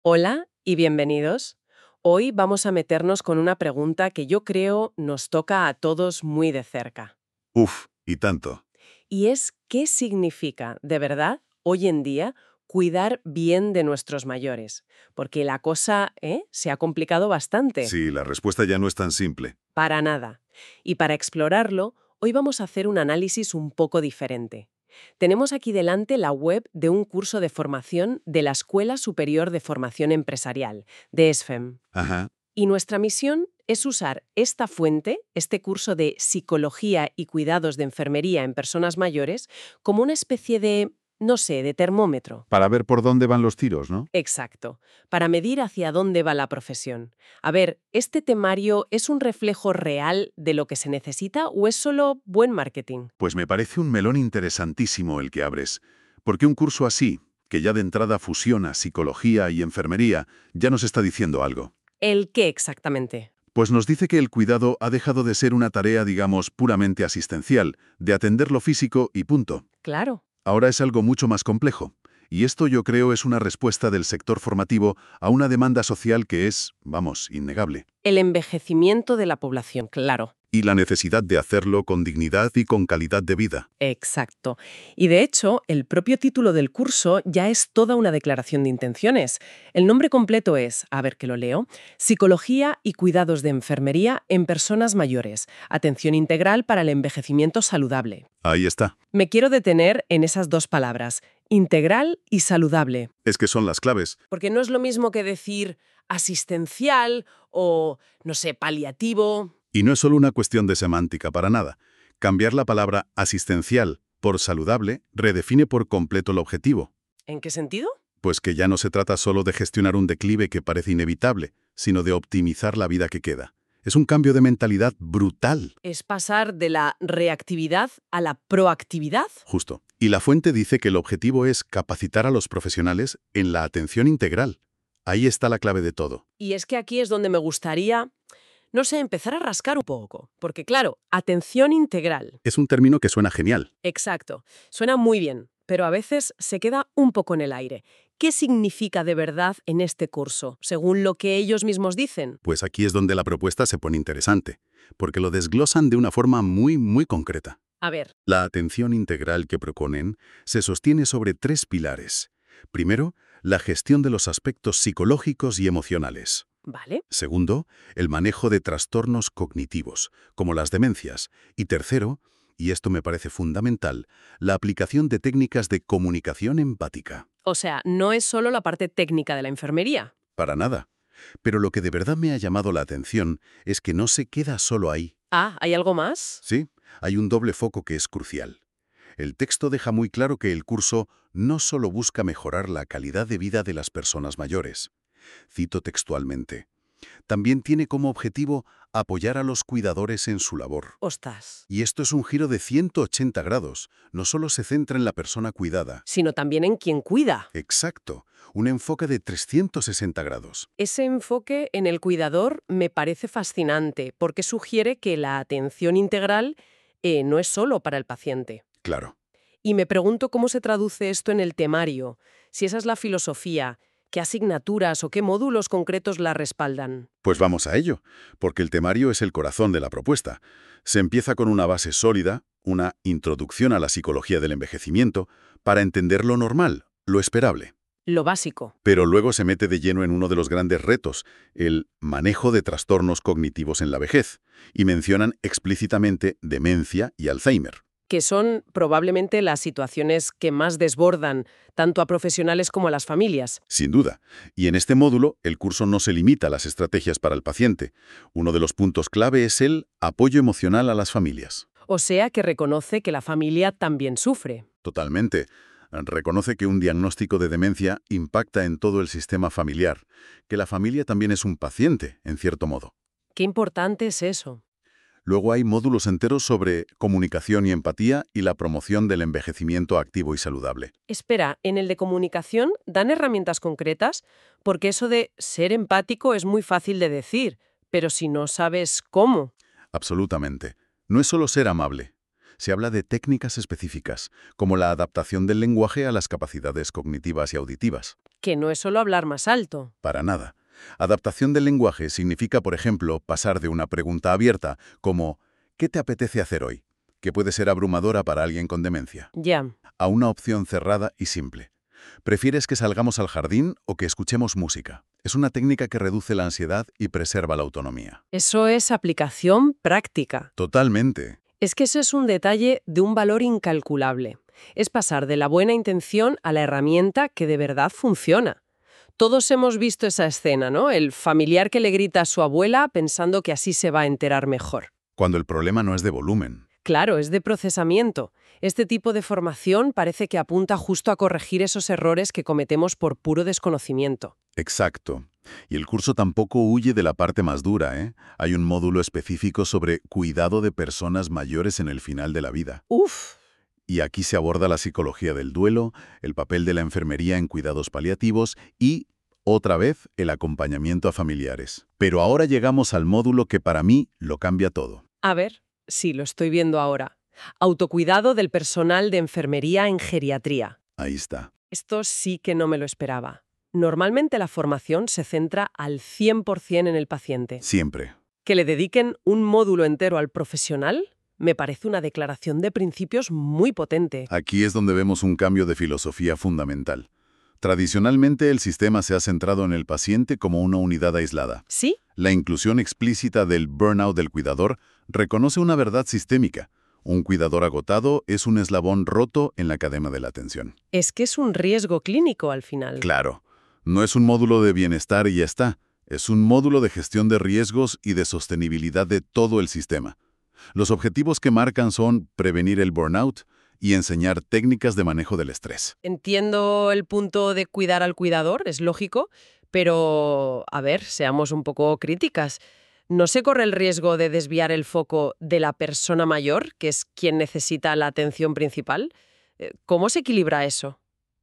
Hola y bienvenidos. Hoy vamos a meternos con una pregunta que yo creo nos toca a todos muy de cerca. Uf, y tanto. Y es, ¿qué significa, de verdad, hoy en día, cuidar bien de nuestros mayores? Porque la cosa, se ha complicado bastante. Sí, la respuesta ya no es tan simple. Para nada. Y para explorarlo, hoy vamos a hacer un análisis un poco diferente. Tenemos aquí delante la web de un curso de formación de la Escuela Superior de Formación Empresarial, de ESFEM. Ajá. Y nuestra misión es usar esta fuente, este curso de Psicología y Cuidados de Enfermería en Personas Mayores, como una especie de, no sé, de termómetro. Para ver por dónde van los tiros, ¿no? Exacto, para medir hacia dónde va la profesión. A ver, ¿este temario es un reflejo real de lo que se necesita o es solo buen marketing? Pues me parece un melón interesantísimo el que abres. Porque un curso así, que ya de entrada fusiona psicología y enfermería, ya nos está diciendo algo. ¿El qué exactamente? Pues nos dice que el cuidado ha dejado de ser una tarea, digamos, puramente asistencial, de atender lo físico y punto. Claro. Ahora es algo mucho más complejo. Y esto yo creo es una respuesta del sector formativo a una demanda social que es, vamos, innegable. El envejecimiento de la población, claro. Y la necesidad de hacerlo con dignidad y con calidad de vida. Exacto. Y de hecho, el propio título del curso ya es toda una declaración de intenciones. El nombre completo es, a ver que lo leo, Psicología y Cuidados de Enfermería en Personas Mayores. Atención integral para el envejecimiento saludable. Ahí está. Me quiero detener en esas dos palabras, integral y saludable. Es que son las claves. Porque no es lo mismo que decir asistencial o, no sé, paliativo. Y no es solo una cuestión de semántica para nada. Cambiar la palabra asistencial por saludable redefine por completo el objetivo. ¿En qué sentido? Pues que ya no se trata solo de gestionar un declive que parece inevitable, sino de optimizar la vida que queda. Es un cambio de mentalidad brutal. Es pasar de la reactividad a la proactividad. Justo. Y la fuente dice que el objetivo es capacitar a los profesionales en la atención integral. Ahí está la clave de todo. Y es que aquí es donde me gustaría, no sé, empezar a rascar un poco. Porque claro, atención integral. Es un término que suena genial. Exacto. Suena muy bien, pero a veces se queda un poco en el aire. ¿Qué significa de verdad en este curso, según lo que ellos mismos dicen? Pues aquí es donde la propuesta se pone interesante, porque lo desglosan de una forma muy concreta. A ver, La atención integral que proponen se sostiene sobre tres pilares. Primero, la gestión de los aspectos psicológicos y emocionales. ¿vale? Segundo, el manejo de trastornos cognitivos, como las demencias. Y tercero, y esto me parece fundamental, la aplicación de técnicas de comunicación empática. O sea, no es solo la parte técnica de la enfermería. Para nada. Pero lo que de verdad me ha llamado la atención es que no se queda solo ahí. Ah, ¿hay algo más? Sí, hay un doble foco que es crucial. El texto deja muy claro que el curso no solo busca mejorar la calidad de vida de las personas mayores. Cito textualmente. También tiene como objetivo apoyar a los cuidadores en su labor. Ostras. Y esto es un giro de 180 grados. No solo se centra en la persona cuidada. Sino también en quien cuida. Exacto. Un enfoque de 360 grados. Ese enfoque en el cuidador me parece fascinante porque sugiere que la atención integral no es solo para el paciente. Claro. Y me pregunto cómo se traduce esto en el temario, si esa es la filosofía, qué asignaturas o qué módulos concretos la respaldan. Pues vamos a ello, porque el temario es el corazón de la propuesta. Se empieza con una base sólida, una introducción a la psicología del envejecimiento, para entender lo normal, lo esperable. Lo básico. Pero luego se mete de lleno en uno de los grandes retos, el manejo de trastornos cognitivos en la vejez, y mencionan explícitamente demencia y Alzheimer. Que son probablemente las situaciones que más desbordan tanto a profesionales como a las familias. Sin duda. Y en este módulo, el curso no se limita a las estrategias para el paciente. Uno de los puntos clave es el apoyo emocional a las familias. O sea que reconoce que la familia también sufre. Totalmente. Reconoce que un diagnóstico de demencia impacta en todo el sistema familiar, que la familia también es un paciente, en cierto modo. Qué importante es eso. Luego hay módulos enteros sobre comunicación y empatía y la promoción del envejecimiento activo y saludable. Espera, en el de comunicación dan herramientas concretas, porque eso de ser empático es muy fácil de decir, pero si no sabes cómo. Absolutamente. No es solo ser amable, Se habla de técnicas específicas, como la adaptación del lenguaje a las capacidades cognitivas y auditivas. Que no es solo hablar más alto. Para nada. Adaptación del lenguaje significa, por ejemplo, pasar de una pregunta abierta, como ¿qué te apetece hacer hoy?, que puede ser abrumadora para alguien con demencia, Ya. a una opción cerrada y simple. ¿Prefieres que salgamos al jardín o que escuchemos música? Es una técnica que reduce la ansiedad y preserva la autonomía. Eso es aplicación práctica. Totalmente. Es que eso es un detalle de un valor incalculable. Es pasar de la buena intención a la herramienta que de verdad funciona. Todos hemos visto esa escena, ¿no? El familiar que le grita a su abuela pensando que así se va a enterar mejor. Cuando el problema no es de volumen. Claro, es de procesamiento. Este tipo de formación parece que apunta justo a corregir esos errores que cometemos por puro desconocimiento. Exacto. Y el curso tampoco huye de la parte más dura, ¿eh? Hay un módulo específico sobre cuidado de personas mayores en el final de la vida. Uf, Y aquí se aborda la psicología del duelo, el papel de la enfermería en cuidados paliativos y, otra vez, el acompañamiento a familiares. Pero ahora llegamos al módulo que para mí lo cambia todo. a ver, sí, lo estoy viendo ahora. Autocuidado del personal de enfermería en geriatría. Ahí está. Esto sí que no me lo esperaba. Normalmente la formación se centra al 100% en el paciente. Siempre. Que le dediquen un módulo entero al profesional me parece una declaración de principios muy potente. Aquí es donde vemos un cambio de filosofía fundamental. Tradicionalmente, el sistema se ha centrado en el paciente como una unidad aislada. ¿Sí? La inclusión explícita del burnout del cuidador reconoce una verdad sistémica. Un cuidador agotado es un eslabón roto en la cadena de la atención. Es que es un riesgo clínico al final. Claro, no es un módulo de bienestar y ya está. Es un módulo de gestión de riesgos y de sostenibilidad de todo el sistema. Los objetivos que marcan son prevenir el burnout y enseñar técnicas de manejo del estrés. Entiendo el punto de cuidar al cuidador, es lógico, pero, a ver, seamos un poco críticas. ¿No se corre el riesgo de desviar el foco de la persona mayor, que es quien necesita la atención principal? ¿Cómo se equilibra eso?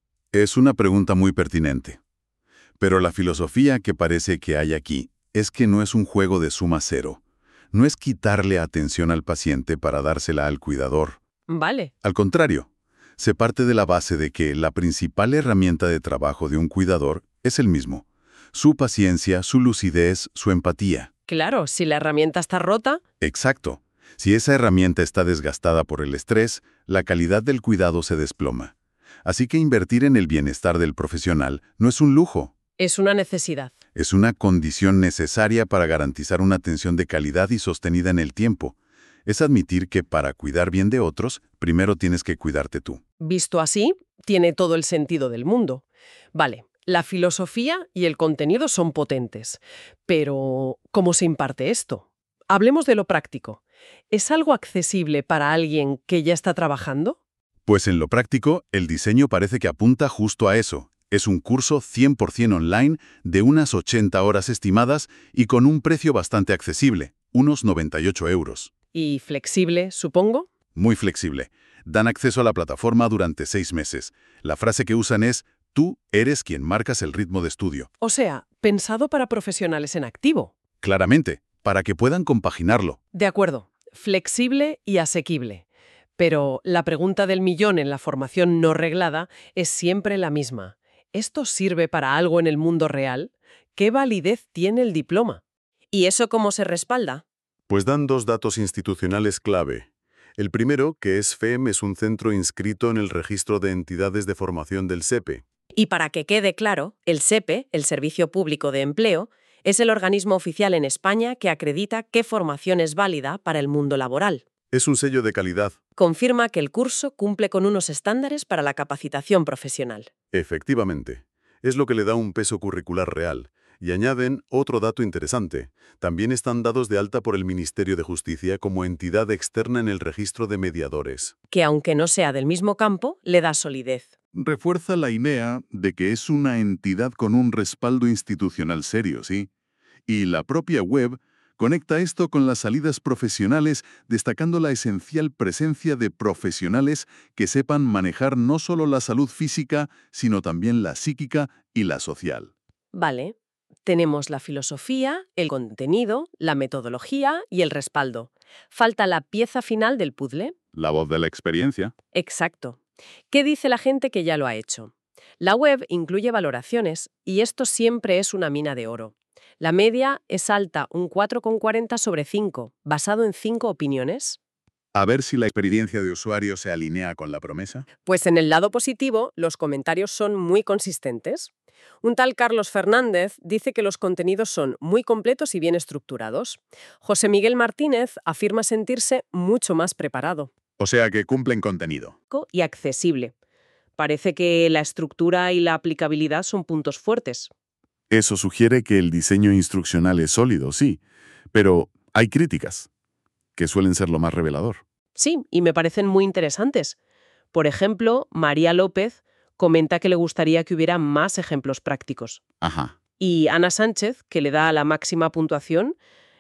Es una pregunta muy pertinente. Pero la filosofía que parece que hay aquí es que no es un juego de suma cero. No es quitarle atención al paciente para dársela al cuidador. Vale. Al contrario, se parte de la base de que la principal herramienta de trabajo de un cuidador es el mismo. Su paciencia, su lucidez, su empatía. Claro, si la herramienta está rota, Exacto. Si esa herramienta está desgastada por el estrés, la calidad del cuidado se desploma. Así que invertir en el bienestar del profesional no es un lujo. es una necesidad. Es una condición necesaria para garantizar una atención de calidad y sostenida en el tiempo. Es admitir que para cuidar bien de otros, primero tienes que cuidarte tú. Visto así, tiene todo el sentido del mundo. Vale, la filosofía y el contenido son potentes. Pero, ¿cómo se imparte esto? Hablemos de lo práctico. ¿Es algo accesible para alguien que ya está trabajando? Pues en lo práctico, el diseño parece que apunta justo a eso. Es un curso 100% online de unas 80 horas estimadas y con un precio bastante accesible, unos 98 euros. Y flexible, supongo. Muy flexible. Dan acceso a la plataforma durante 6 meses. La frase que usan es, tú eres quien marcas el ritmo de estudio. O sea, pensado para profesionales en activo. Claramente, para que puedan compaginarlo. De acuerdo, flexible y asequible. Pero la pregunta del millón en la formación no reglada es siempre la misma. ¿Esto sirve para algo en el mundo real? ¿Qué validez tiene el diploma? ¿Y eso cómo se respalda? Pues dan 2 datos institucionales clave. El primero, que SFEM es un centro inscrito en el Registro de Entidades de Formación del SEPE. Y para que quede claro, el SEPE, el Servicio Público de Empleo, es el organismo oficial en España que acredita qué formación es válida para el mundo laboral. Es un sello de calidad. Confirma que el curso cumple con unos estándares para la capacitación profesional. Efectivamente. Es lo que le da un peso curricular real. Y añaden otro dato interesante. También están dados de alta por el Ministerio de Justicia como entidad externa en el registro de mediadores. Que aunque no sea del mismo campo, le da solidez. Refuerza la idea de que es una entidad con un respaldo institucional serio, ¿sí? Y la propia web conecta esto con las salidas profesionales, destacando la esencial presencia de profesionales que sepan manejar no solo la salud física, sino también la psíquica y la social. Vale, tenemos la filosofía, el contenido, la metodología y el respaldo. Falta la pieza final del puzzle. La voz de la experiencia. Exacto. ¿Qué dice la gente que ya lo ha hecho? La web incluye valoraciones y esto siempre es una mina de oro. La media es alta, un 4,40 sobre 5, basado en 5 opiniones. A ver si la experiencia de usuario se alinea con la promesa. Pues en el lado positivo, los comentarios son muy consistentes. Un tal Carlos Fernández dice que los contenidos son muy completos y bien estructurados. José Miguel Martínez afirma sentirse mucho más preparado O sea que cumplen contenido. y accesible. Parece que la estructura y la aplicabilidad son puntos fuertes. Eso sugiere que el diseño instruccional es sólido, sí, pero hay críticas, que suelen ser lo más revelador. Sí, y me parecen muy interesantes. Por ejemplo, María López comenta que le gustaría que hubiera más ejemplos prácticos. Ajá. Y Ana Sánchez, que le da la máxima puntuación,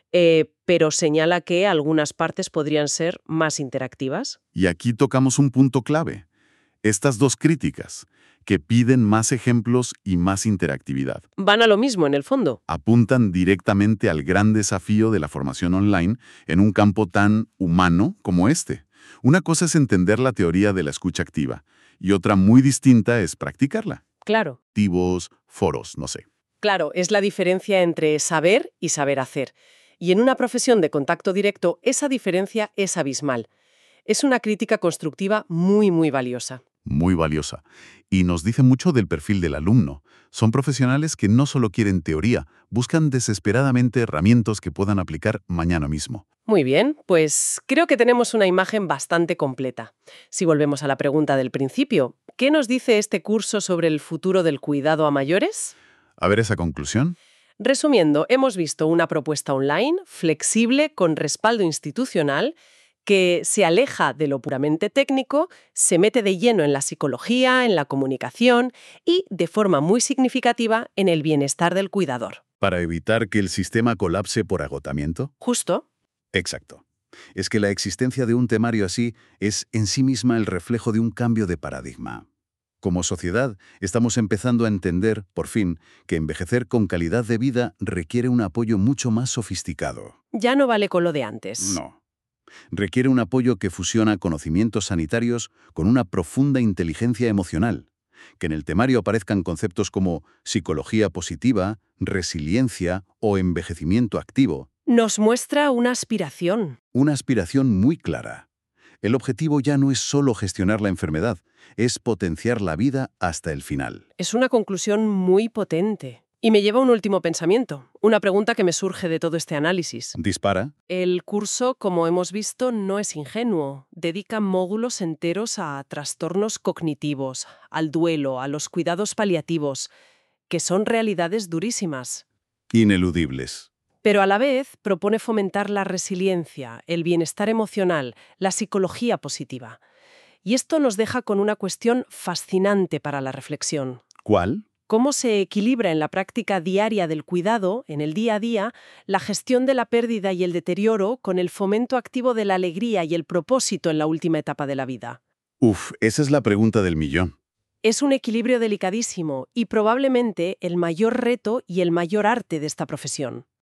pero señala que algunas partes podrían ser más interactivas. Y aquí tocamos un punto clave. Estas dos críticas, que piden más ejemplos y más interactividad, Van a lo mismo en el fondo. apuntan directamente al gran desafío de la formación online en un campo tan humano como este. Una cosa es entender la teoría de la escucha activa y otra muy distinta es practicarla. Claro, Activos, foros, no sé. claro, es la diferencia entre saber y saber hacer. Y en una profesión de contacto directo, esa diferencia es abismal. Es una crítica constructiva muy, muy valiosa. Muy valiosa. Y nos dice mucho del perfil del alumno. Son profesionales que no solo quieren teoría, buscan desesperadamente herramientas que puedan aplicar mañana mismo. Muy bien, pues creo que tenemos una imagen bastante completa. Si volvemos a la pregunta del principio, ¿qué nos dice este curso sobre el futuro del cuidado a mayores? A ver esa conclusión. Resumiendo, hemos visto una propuesta online, flexible, con respaldo institucional, que se aleja de lo puramente técnico, se mete de lleno en la psicología, en la comunicación y, de forma muy significativa, en el bienestar del cuidador. ¿Para evitar que el sistema colapse por agotamiento? Justo. Exacto. Es que la existencia de un temario así es en sí misma el reflejo de un cambio de paradigma. Como sociedad, estamos empezando a entender, por fin, que envejecer con calidad de vida requiere un apoyo mucho más sofisticado. Ya no vale con lo de antes. No. Requiere un apoyo que fusiona conocimientos sanitarios con una profunda inteligencia emocional. Que en el temario aparezcan conceptos como psicología positiva, resiliencia o envejecimiento activo. Nos muestra una aspiración. Una aspiración muy clara. El objetivo ya no es solo gestionar la enfermedad, es potenciar la vida hasta el final. Es una conclusión muy potente. Y me lleva a un último pensamiento, una pregunta que me surge de todo este análisis. Dispara. El curso, como hemos visto, no es ingenuo. Dedica módulos enteros a trastornos cognitivos, al duelo, a los cuidados paliativos, que son realidades durísimas. Ineludibles. Pero a la vez propone fomentar la resiliencia, el bienestar emocional, la psicología positiva. Y esto nos deja con una cuestión fascinante para la reflexión. ¿Cuál? ¿Cómo se equilibra en la práctica diaria del cuidado, en el día a día, la gestión de la pérdida y el deterioro con el fomento activo de la alegría y el propósito en la última etapa de la vida? Esa es la pregunta del millón. Es un equilibrio delicadísimo y probablemente el mayor reto y el mayor arte de esta profesión.